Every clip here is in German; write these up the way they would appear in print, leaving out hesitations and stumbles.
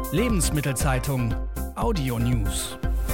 Lebensmittelzeitung Audio News.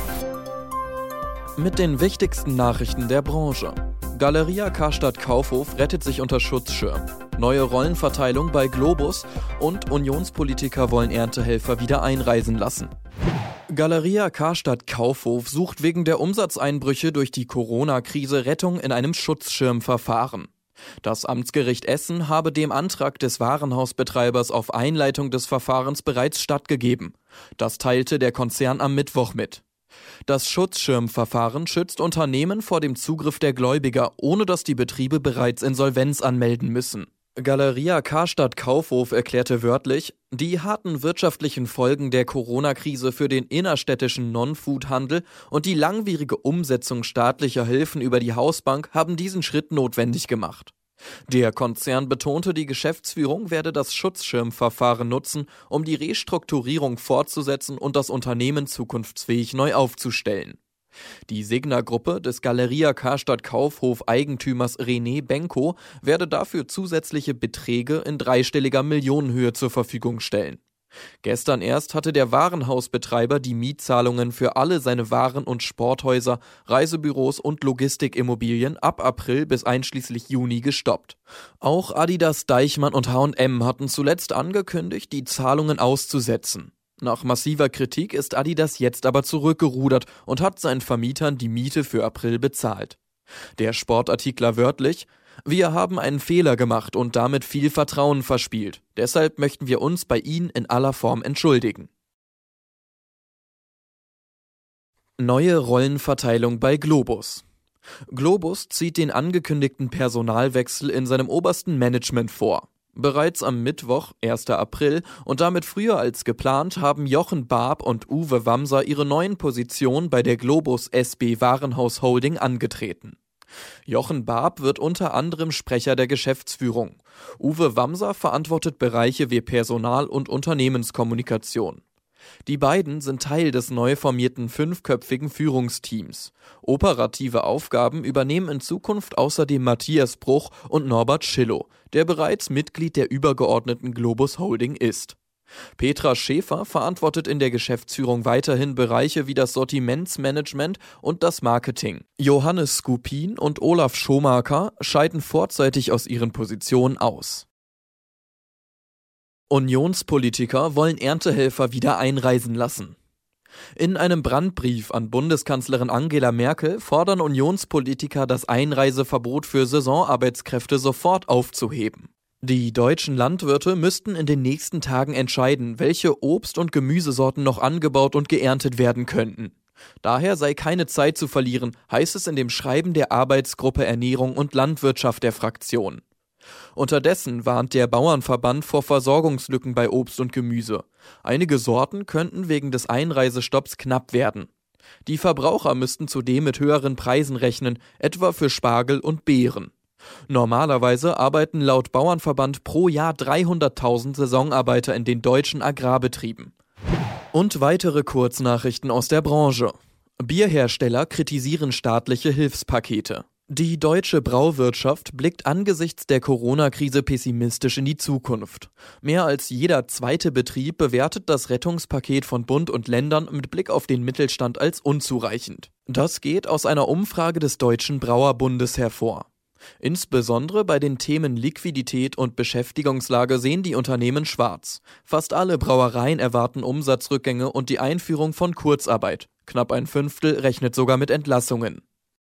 Mit den wichtigsten Nachrichten der Branche. Galeria Karstadt Kaufhof rettet sich unter Schutzschirm. Neue Rollenverteilung bei Globus und Unionspolitiker wollen Erntehelfer wieder einreisen lassen. Galeria Karstadt Kaufhof sucht wegen der Umsatzeinbrüche durch die Corona-Krise Rettung in einem Schutzschirmverfahren. Das Amtsgericht Essen habe dem Antrag des Warenhausbetreibers auf Einleitung des Verfahrens bereits stattgegeben. Das teilte der Konzern am Mittwoch mit. Das Schutzschirmverfahren schützt Unternehmen vor dem Zugriff der Gläubiger, ohne dass die Betriebe bereits Insolvenz anmelden müssen. Galeria Karstadt Kaufhof erklärte wörtlich, die harten wirtschaftlichen Folgen der Corona-Krise für den innerstädtischen Non-Food-Handel und die langwierige Umsetzung staatlicher Hilfen über die Hausbank haben diesen Schritt notwendig gemacht. Der Konzern betonte, die Geschäftsführung werde das Schutzschirmverfahren nutzen, um die Restrukturierung fortzusetzen und das Unternehmen zukunftsfähig neu aufzustellen. Die Signa-Gruppe des Galeria Karstadt Kaufhof-Eigentümers René Benko werde dafür zusätzliche Beträge in dreistelliger Millionenhöhe zur Verfügung stellen. Gestern erst hatte der Warenhausbetreiber die Mietzahlungen für alle seine Waren- und Sporthäuser, Reisebüros und Logistikimmobilien ab April bis einschließlich Juni gestoppt. Auch Adidas, Deichmann und H&M hatten zuletzt angekündigt, die Zahlungen auszusetzen. Nach massiver Kritik ist Adidas jetzt aber zurückgerudert und hat seinen Vermietern die Miete für April bezahlt. Der Sportartikler wörtlich: Wir haben einen Fehler gemacht und damit viel Vertrauen verspielt. Deshalb möchten wir uns bei Ihnen in aller Form entschuldigen. Neue Rollenverteilung bei Globus. Globus zieht den angekündigten Personalwechsel in seinem obersten Management vor. Bereits am Mittwoch, 1. April, und damit früher als geplant, haben Jochen Barb und Uwe Wamser ihre neuen Positionen bei der Globus SB Warenhaus Holding angetreten. Jochen Barb wird unter anderem Sprecher der Geschäftsführung. Uwe Wamser verantwortet Bereiche wie Personal- und Unternehmenskommunikation. Die beiden sind Teil des neu formierten 5-köpfigen Führungsteams. Operative Aufgaben übernehmen in Zukunft außerdem Matthias Bruch und Norbert Schillow, der bereits Mitglied der übergeordneten Globus Holding ist. Petra Schäfer verantwortet in der Geschäftsführung weiterhin Bereiche wie das Sortimentsmanagement und das Marketing. Johannes Skupin und Olaf Schomaker scheiden vorzeitig aus ihren Positionen aus. Unionspolitiker wollen Erntehelfer wieder einreisen lassen. In einem Brandbrief an Bundeskanzlerin Angela Merkel fordern Unionspolitiker, das Einreiseverbot für Saisonarbeitskräfte sofort aufzuheben. Die deutschen Landwirte müssten in den nächsten Tagen entscheiden, welche Obst- und Gemüsesorten noch angebaut und geerntet werden könnten. Daher sei keine Zeit zu verlieren, heißt es in dem Schreiben der Arbeitsgruppe Ernährung und Landwirtschaft der Fraktion. Unterdessen warnt der Bauernverband vor Versorgungslücken bei Obst und Gemüse. Einige Sorten könnten wegen des Einreisestopps knapp werden. Die Verbraucher müssten zudem mit höheren Preisen rechnen, etwa für Spargel und Beeren. Normalerweise arbeiten laut Bauernverband pro Jahr 300.000 Saisonarbeiter in den deutschen Agrarbetrieben. Und weitere Kurznachrichten aus der Branche. Bierhersteller kritisieren staatliche Hilfspakete. Die deutsche Brauwirtschaft blickt angesichts der Corona-Krise pessimistisch in die Zukunft. Mehr als jeder zweite Betrieb bewertet das Rettungspaket von Bund und Ländern mit Blick auf den Mittelstand als unzureichend. Das geht aus einer Umfrage des Deutschen Brauerbundes hervor. Insbesondere bei den Themen Liquidität und Beschäftigungslage sehen die Unternehmen schwarz. Fast alle Brauereien erwarten Umsatzrückgänge und die Einführung von Kurzarbeit. Knapp ein Fünftel rechnet sogar mit Entlassungen.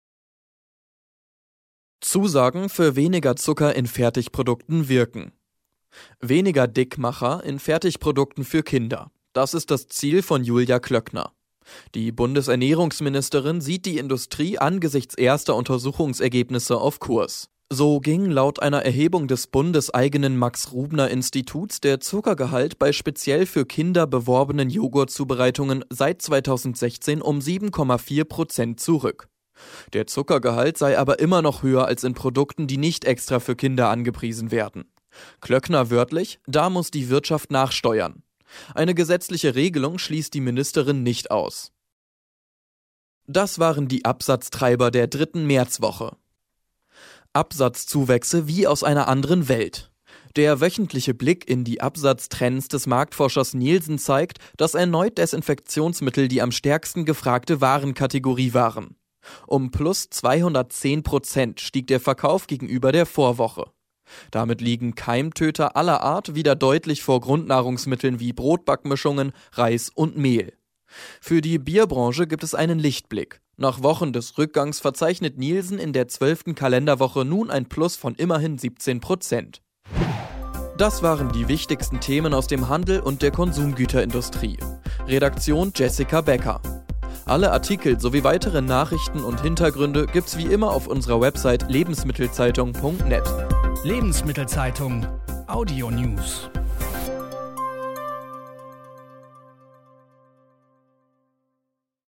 Zusagen für weniger Zucker in Fertigprodukten wirken. Weniger Dickmacher in Fertigprodukten für Kinder. Das ist das Ziel von Julia Klöckner. Die Bundesernährungsministerin sieht die Industrie angesichts erster Untersuchungsergebnisse auf Kurs. So ging laut einer Erhebung des bundeseigenen Max-Rubner-Instituts der Zuckergehalt bei speziell für Kinder beworbenen Joghurtzubereitungen seit 2016 um 7,4% zurück. Der Zuckergehalt sei aber immer noch höher als in Produkten, die nicht extra für Kinder angepriesen werden. Klöckner wörtlich: Da muss die Wirtschaft nachsteuern. Eine gesetzliche Regelung schließt die Ministerin nicht aus. Das waren die Absatztreiber der 3. Märzwoche. Absatzzuwächse wie aus einer anderen Welt. Der wöchentliche Blick in die Absatztrends des Marktforschers Nielsen zeigt, dass erneut Desinfektionsmittel die am stärksten gefragte Warenkategorie waren. Um plus 210% stieg der Verkauf gegenüber der Vorwoche. Damit liegen Keimtöter aller Art wieder deutlich vor Grundnahrungsmitteln wie Brotbackmischungen, Reis und Mehl. Für die Bierbranche gibt es einen Lichtblick. Nach Wochen des Rückgangs verzeichnet Nielsen in der 12. Kalenderwoche nun ein Plus von immerhin 17%. Das waren die wichtigsten Themen aus dem Handel und der Konsumgüterindustrie. Redaktion Jessica Becker. Alle Artikel sowie weitere Nachrichten und Hintergründe gibt's wie immer auf unserer Website lebensmittelzeitung.net. Lebensmittelzeitung Audio News.